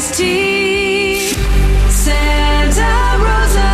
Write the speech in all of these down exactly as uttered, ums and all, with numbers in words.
S T, Santa Rosa.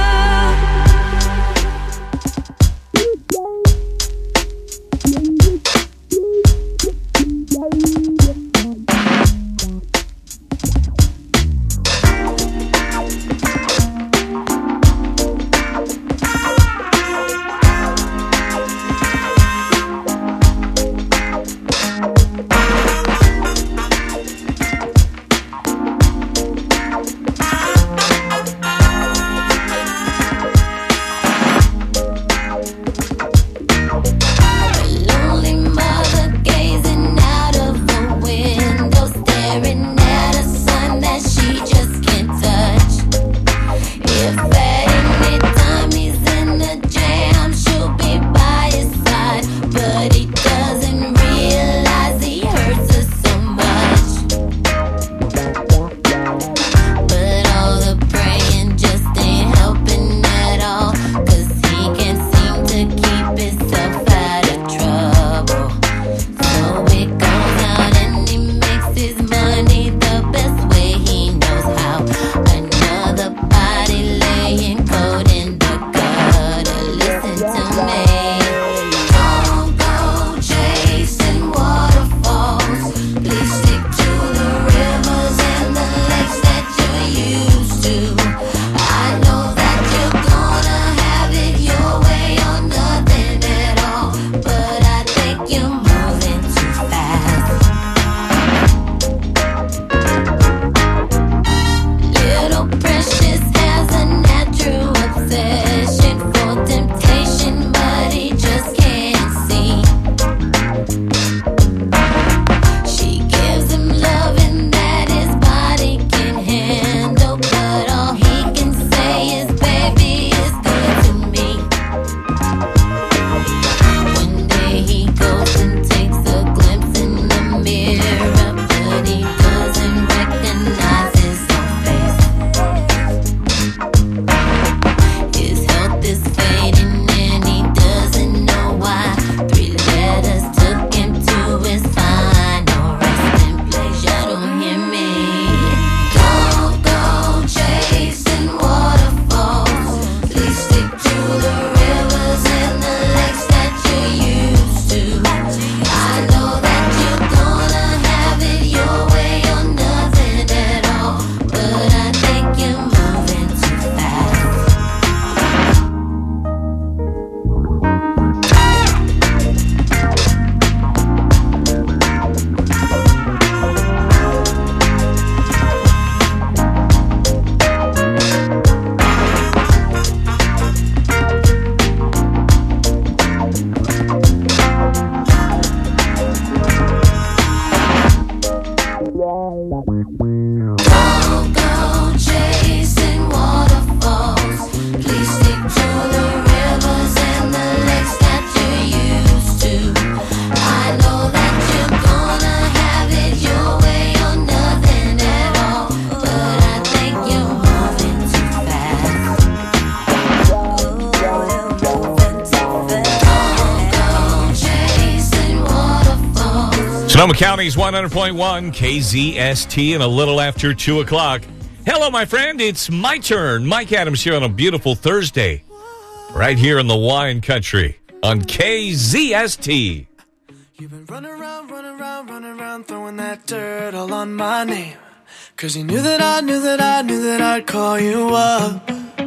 Sonoma County's one hundred point one K Z S T and a little after two o'clock. Hello, my friend. It's my turn. Mike Adams here on a beautiful Thursday. Right here in the wine country on K Z S T. You've been running around, running around, running around, throwing that dirt all on my name. Cause you knew that I knew that I knew that I'd call you up.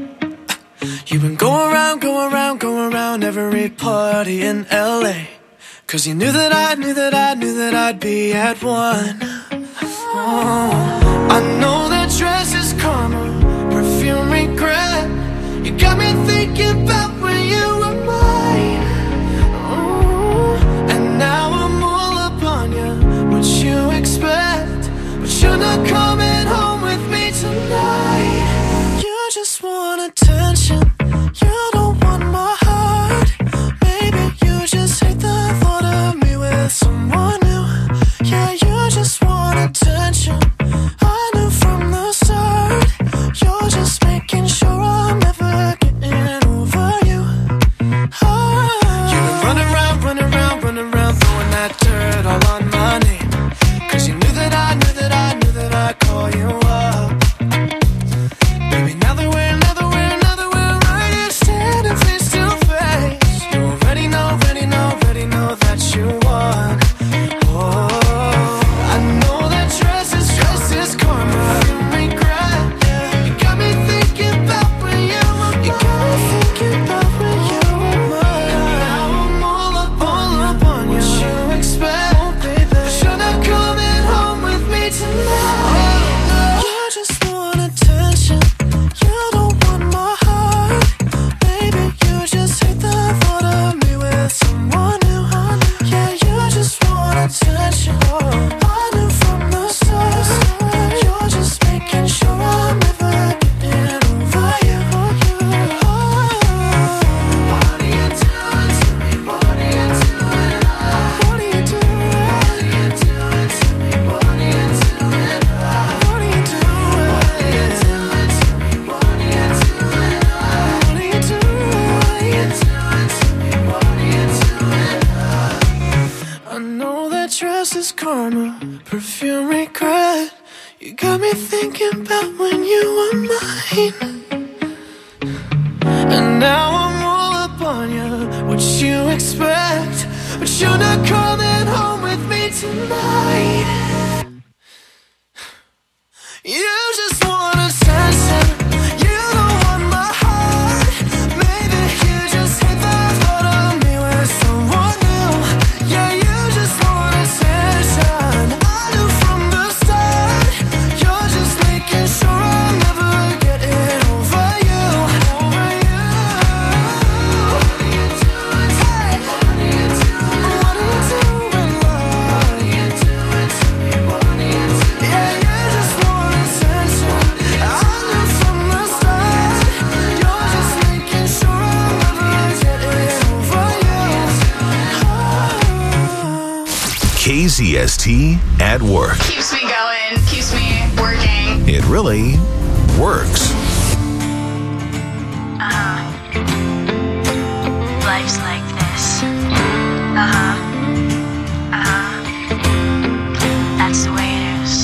You've been going around, going around, going around every party in L A. Cause you knew that I knew that I knew that I'd be at one. Oh, I know that dress is karma, perfume regret. You got me thinking about when you were mine. Oh, and now I'm all up on you, what you expect. But you're not coming home with me tonight. You just want attention, you don't want my heart. Maybe you just hate the thought of me with someone new. Yeah, you just want attention, I knew from the start. You're just making sure I'm never getting over you. Oh. You've been running around, running around, running around, throwing that dirt all on my name. Cause you knew that I knew that I knew that I'd call you thinking about when you were mine. And now I'm all up on you. What you expect? But you're not coming home with me tonight. You just want attention. You don't want my heart. Maybe you just hit the thought of me with someone new. Yeah, you just want attention. I knew from the start. You're just making sure I'm never getting over you. Over you. What are you doing? Hey. What are you doing? What are you doing, love? What are you doing to me? What are you doing? Yeah, you just want attention. I knew from the start. You're just making sure I'm never getting over you. K Z S T at work. Keeps me going, keeps me working. It really works. Uh-huh. Life's like this. Uh-huh. Uh-huh. That's the way it is.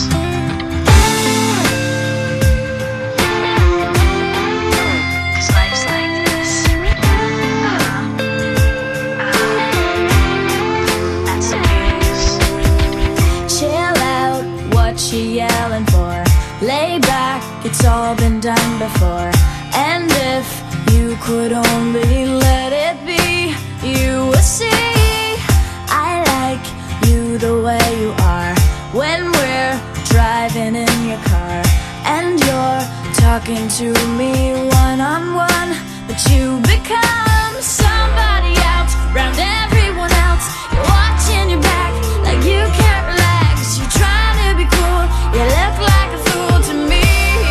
Cause life's like this. Uh-huh. Uh-huh. That's the way it is. Chill out, what you yelling for? Lay back, it's all been done before. And if you could only let it be, you would see I like you the way you are. When we're driving in your car and you're talking to me one-on-one, but you become somebody else round everyone else. You're watching your back like you can't relax. You're trying to be cool, you look like a fool to me.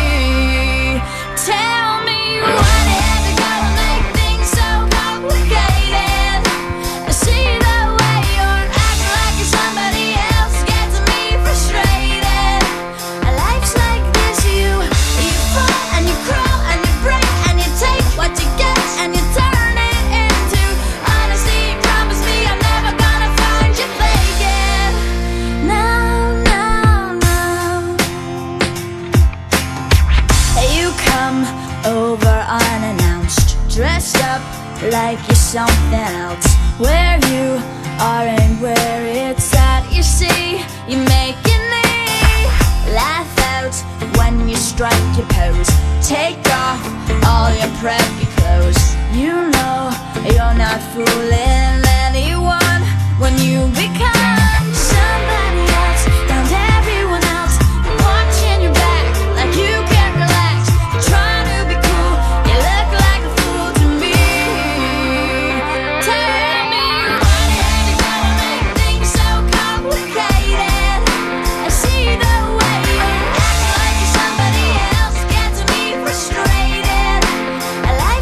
Tell me what had to go and make things so complicated. I see the way you're acting like you're somebody else, gets me frustrated. Life's like this, you you fall and you crawl and you break and you take what you get and you turn it into honesty. Promise me I'm never gonna find you faking. No, no, no. You come over unannounced, dressed up like you're something else. Where you are and where it's at, you see, you're making me laugh out when you strike your pose. Take off all your preppy clothes. You know you're not fooling anyone when you become somebody else round everyone else. You're watching your back like you can't relax. You're trying to be cool, you look like a fool to me. Tell me what had to go and make things so complicated. I see the way you're acting like you're somebody else, gets me frustrated. I like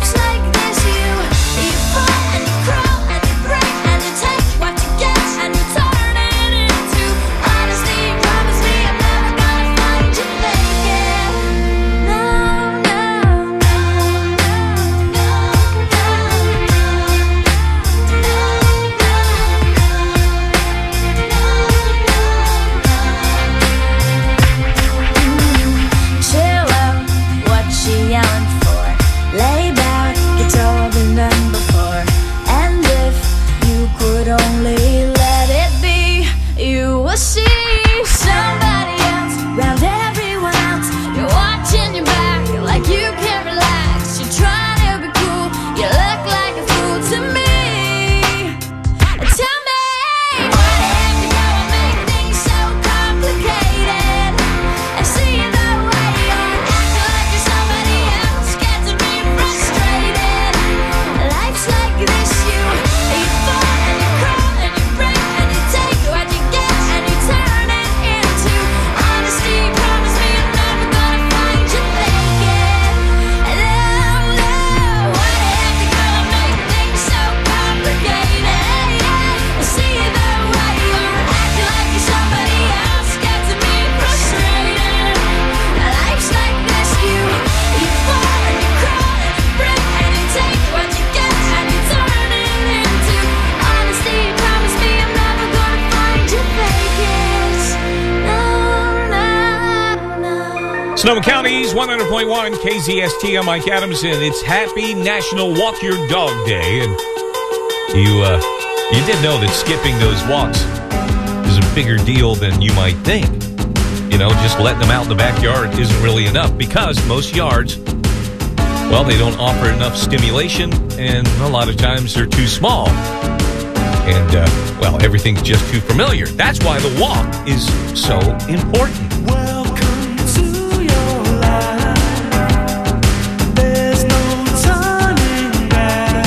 Sonoma County's one hundred point one K Z S T. I'm Mike Adams, and it's Happy National Walk Your Dog Day. And you, uh, you did know that skipping those walks is a bigger deal than you might think. You know, just letting them out in the backyard isn't really enough because most yards, well, they don't offer enough stimulation, and a lot of times they're too small. And, uh, well, everything's just too familiar. That's why the walk is so important. Welcome to your life. There's no turning back.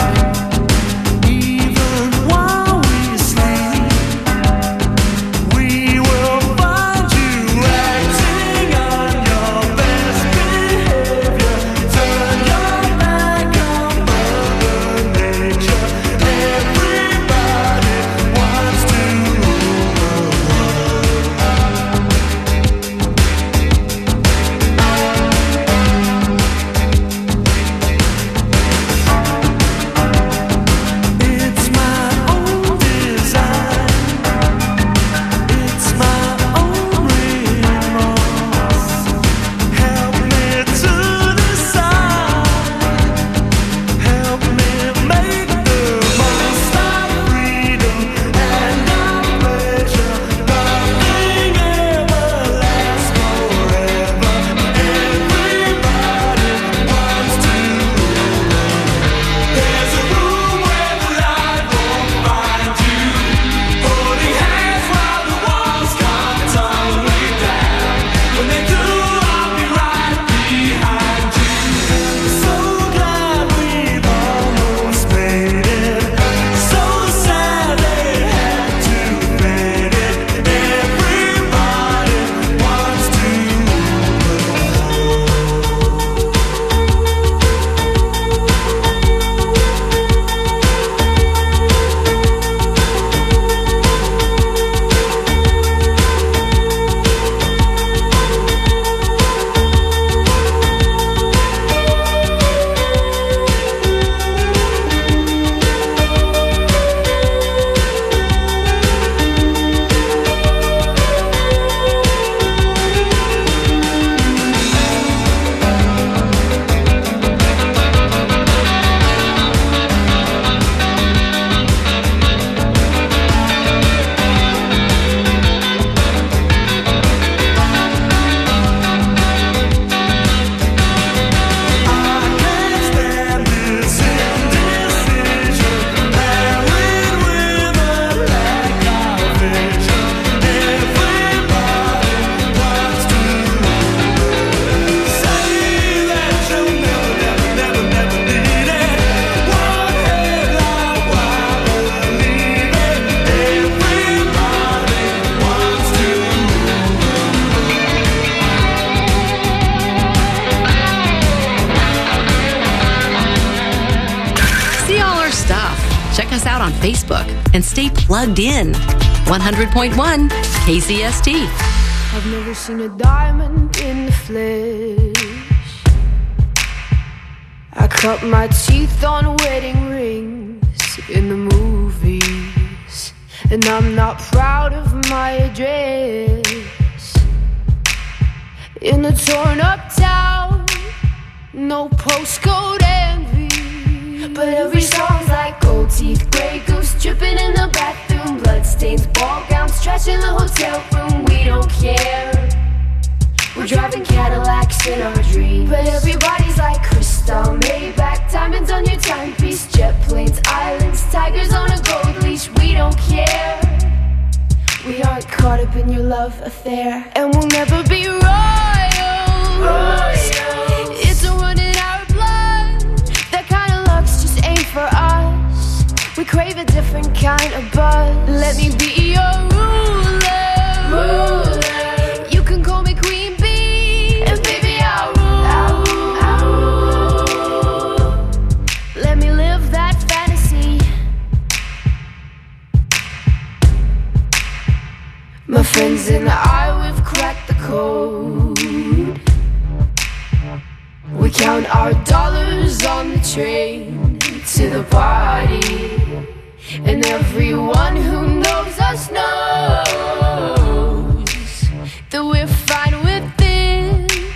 Even while we sleep, we will find you acting on your best behavior. Turn your back on Mother Nature. Everybody wants to rule the It's my own design. It's my own remorse. Help me to decide. Help me make the most of freedom and our pleasure. Nothing ever lasts forever. Everybody wants to rule. There's a room where the light won't find you. Holding hands while the walls come tumbling down. When they do, I'll be right behind you. So glad we've almost made it. So sad they had to fade it. Everybody wants to See all our stuff. Check us out on Facebook and stay plugged in. one hundred point one K Z S T. I've never seen a diamond in the flesh. I cut my teeth on wedding rings in the movies, and I'm not proud of my address. In a torn up town, no postcode envy, but every song's like gold teeth, grey goose dripping in the bathroom, bloodstains, ball gowns, trash in the hotel room. We don't care. We're driving Cadillacs in our dreams, but everybody's like crystal, Maybach, diamonds on your timepiece, jet planes, islands, tigers on a gold leash. We don't care. We aren't caught up in your love affair, and we'll never be royals. Royals. It's a run in our blood. That kind of luck's just ain't for us. We crave a different kind of buzz. Let me be your ruler. Ruler. You can call me Queen Bee, and baby I'll rule. I'll rule. I'll rule. Let me live that fantasy. My friends and I, we've cracked the code. We count our dollars on the train to the party, and everyone who knows us knows that we're fine with this.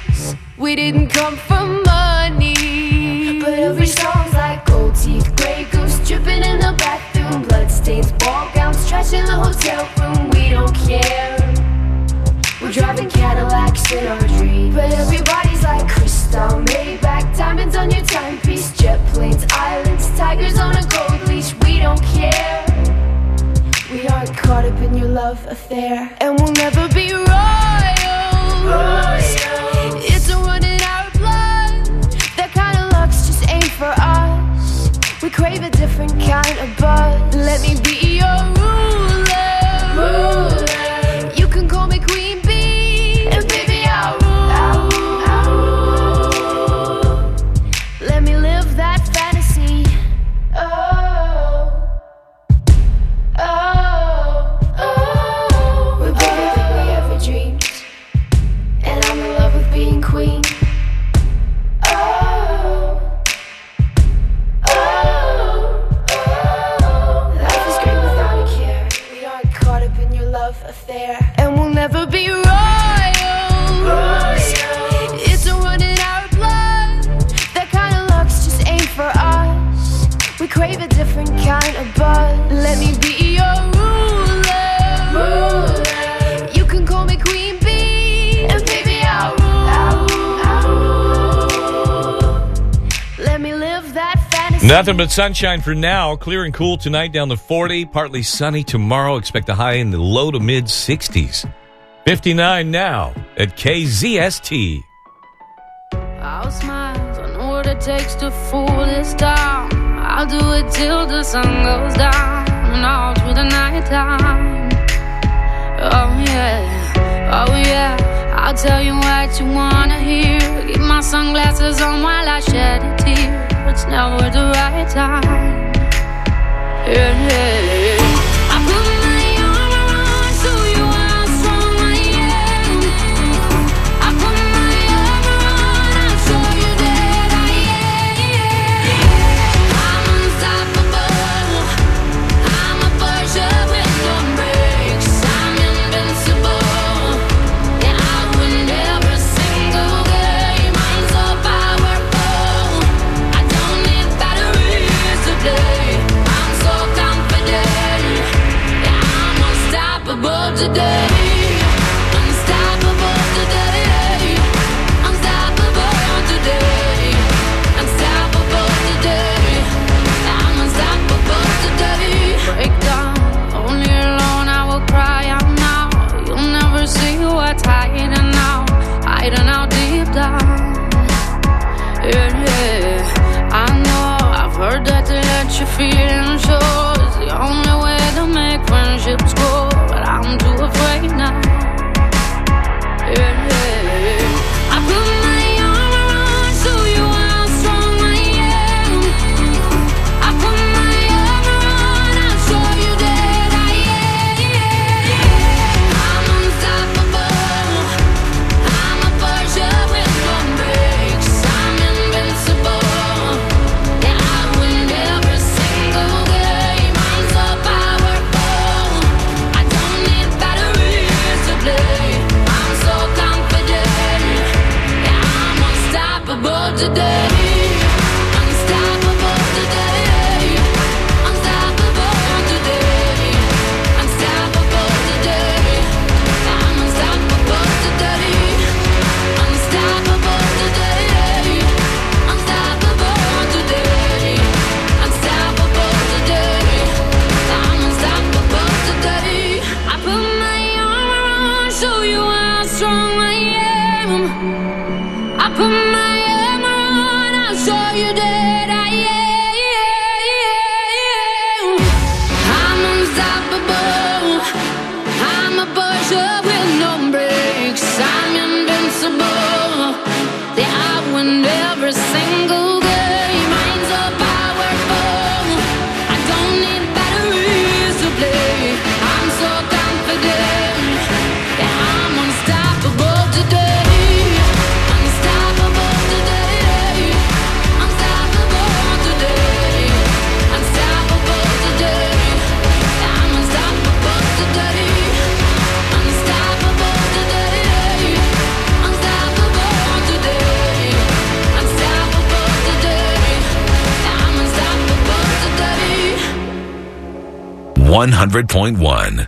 we didn't come from money. But every song's like gold teeth, grey goose dripping in the bathroom, bloodstains, ball gowns, trash in the hotel room. We don't care. We're driving Cadillacs in our dreams. But everybody's like crystal, Maybach, diamonds on your timepiece, jet planes, islands, tigers on a gold leash. We don't care. We aren't caught up in your love affair, and we'll never be royals. Royals. It's a run in our blood. That kind of luck's just ain't for us. We crave a different kind of buzz. Let me be your ruler. Ruler. You can call me Queen Bee, and baby I'll rule. I'll rule. Let me live that fantasy. Oh, oh, oh. We're bigger than we ever dreamed, and I'm in love with being queen. Oh, oh, oh. Life is great without a care. We aren't caught up in your love affair, and we'll never be royals. Royals. It's a run in our blood. That kind of luck's just ain't for us. We crave a different kind of buzz. Let me be your ruler. Ruler. You can call me Queen Bee, and baby I'll rule. I'll rule. Let me live that fantasy. Nothing but sunshine for now. Clear and cool tonight, down to forty. Partly sunny tomorrow. Expect a high in the low to mid sixties. fifty-nine now at K Z S T. I'll smile, I know what it takes to fool this town. I'll do it till the sun goes down and all through the night time. Oh yeah, oh yeah, I'll tell you what you wanna hear. Keep my sunglasses on while I shed a tear. It's never the right time. Yeah, yeah. I put my arm around so you how strong I am. I put my arm around, I'll show you that I am. I'm unstoppable. I'm a Porsche with no brakes. I'm invincible. Yeah, I win every single game. I'm so powerful. I don't need batteries today. I'm so confident. Yeah, I'm unstoppable today. Unstoppable today. Unstoppable today. Unstoppable today. I'm unstoppable today. Break down, only alone I will cry out now. You'll never see what's hiding out, hiding out deep down. Yeah, yeah. I know, I've heard that to let your feelings show is the only way to make friendships grow, but I'm too afraid now. Yeah, yeah. I put my arm around so you how strong I am. I put my arm around, I'll show you that I am. I'm unstoppable. I'm a Porsche with no brakes. I'm invincible. Yeah, I win every single one hundred point one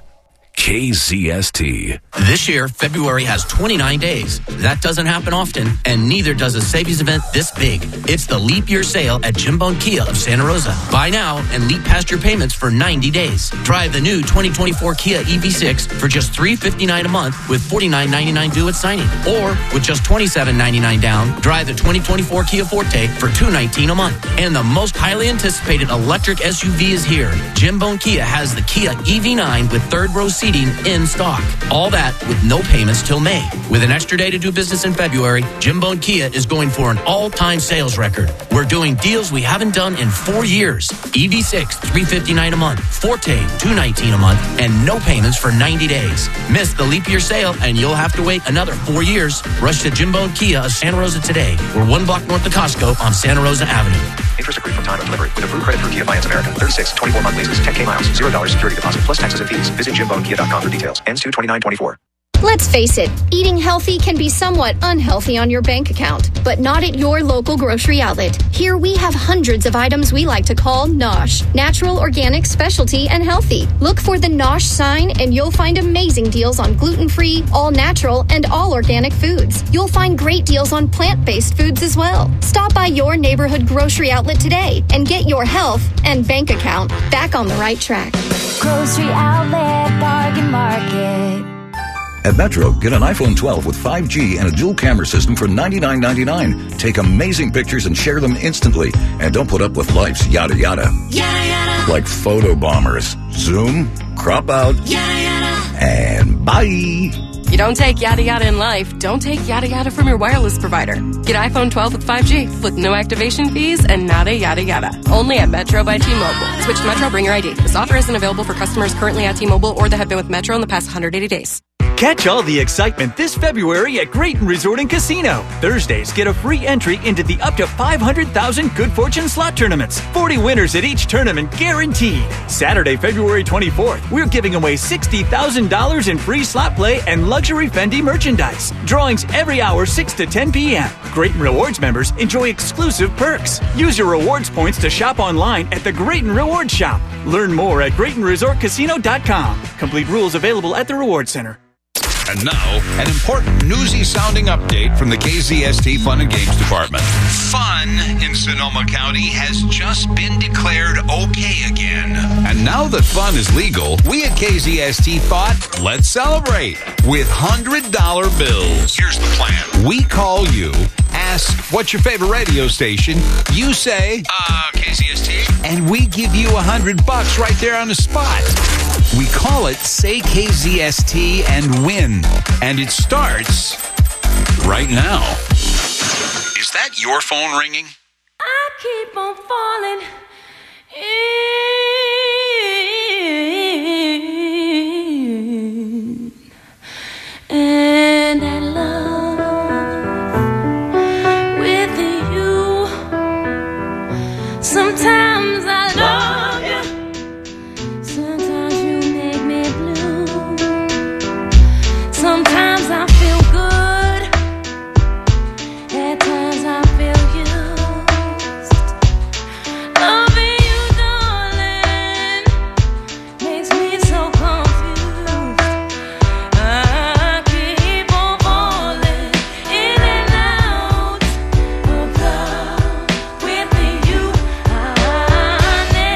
K Z S T. This year, February has twenty-nine days. That doesn't happen often, and neither does a savings event this big. It's the Leap Year Sale at Jim Bone Kia of Santa Rosa. Buy now and leap past your payments for ninety days. Drive the new twenty twenty-four Kia E V six for just three hundred fifty-nine dollars a month with forty-nine ninety-nine due at signing. Or with just twenty-seven ninety-nine down, drive the twenty twenty-four Kia Forte for two hundred nineteen dollars a month. And the most highly anticipated electric S U V is here. Jim Bone Kia has the Kia E V nine with third row seating in stock. All that with no payments till May. With an extra day to do business in February, Jim Bone Kia is going for an all-time sales record. We're doing deals we haven't done in four years. E V six, three hundred fifty-nine dollars a month. Forte, two hundred nineteen dollars a month. And no payments for ninety days. Miss the leap year sale and you'll have to wait another four years. Rush to Jim Bone Kia of Santa Rosa today. We're one block north of Costco on Santa Rosa Avenue. Interest accrued from time of delivery with approved credit through Kia Finance America. thirty-six, twenty-four month leases, ten K miles, zero dollars security deposit plus taxes and fees. Visit jim bone kia dot com for details. Ends two twenty-nine twenty-four. Let's face it, eating healthy can be somewhat unhealthy on your bank account, but not at your local grocery outlet. Here we have hundreds of items we like to call NOSH, natural, organic, specialty, and healthy. Look for the NOSH sign and you'll find amazing deals on gluten-free, all-natural, and all-organic foods. You'll find great deals on plant-based foods as well. Stop by your neighborhood grocery outlet today and get your health and bank account back on the right track. Grocery Outlet Bargain Market. At Metro, get an iPhone twelve with five G and a dual camera system for ninety-nine ninety-nine. Take amazing pictures and share them instantly. And don't put up with life's yada yada. Yada yada. Like photo bombers. Zoom, crop out, Yada yada. and bye. You don't take yada yada in life, don't take yada yada from your wireless provider. Get iPhone twelve with five G with no activation fees and nada yada yada. Only at Metro by T-Mobile. Switch to Metro, bring your I D. This offer isn't available for customers currently at T-Mobile or that have been with Metro in the past one hundred eighty days. Catch all the excitement this February at Grayton Resort and Casino. Thursdays, get a free entry into the up to five hundred thousand Good Fortune slot tournaments. forty winners at each tournament guaranteed. Saturday, February twenty-fourth, we're giving away sixty thousand dollars in free slot play and luxury Fendi merchandise. Drawings every hour, six to ten p.m. Grayton Rewards members enjoy exclusive perks. Use your rewards points to shop online at the Grayton Rewards Shop. Learn more at Grayton Resort Casino dot com. Complete rules available at the Rewards Center. And now, an important newsy-sounding update from the K Z S T Fun and Games Department. Fun in Sonoma County has just been declared okay again. And now that fun is legal, we at K Z S T thought, let's celebrate with one hundred dollar bills. Here's the plan. We call you, ask, what's your favorite radio station? You say, uh, K Z S T. And we give you one hundred bucks right there on the spot. We call it Say K Z S T and Win. And it starts right now. Is that your phone ringing? I keep on falling in, and I love with you. Sometimes I love you. Sometimes you make me blue. Sometimes I feel good. At times I feel used. Loving you, darling, makes me so confused. I keep on falling in and out of love with you. I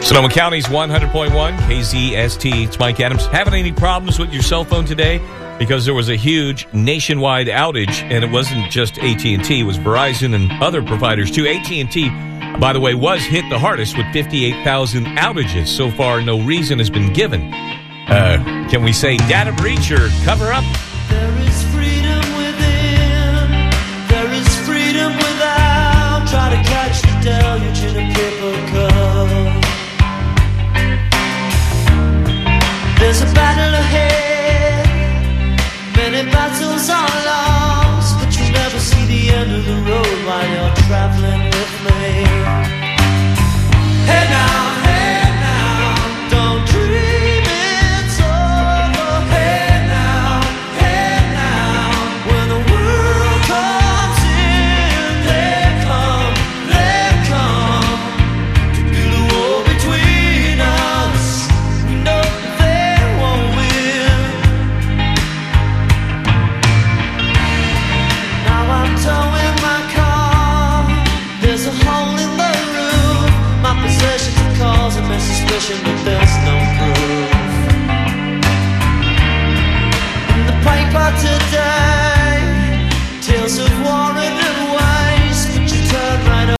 Sonoma County's one hundred point one K Z S T. It's Mike Adams. Having any problems with your cell phone today? Because there was a huge nationwide outage, and it wasn't just A T and T. It was Verizon and other providers, too. A T and T, by the way, was hit the hardest with fifty-eight thousand outages. So far, no reason has been given. Uh, can we say data breach or cover up? There is freedom within. There is freedom without. Try to catch the deluge in a paper cup. There's a battle ahead. Many battles are lost, but you never see the end of the road while you're traveling with me. Hey now, hey now, don't dream it's over. Hey now, hey now, when the world comes in, they come, they come to build a wall between us. We know they won't win. Now I'm towing my car. There's a hole in the roof. My possessions are causing me suspicion, but there's no proof. In the paper today, tales of war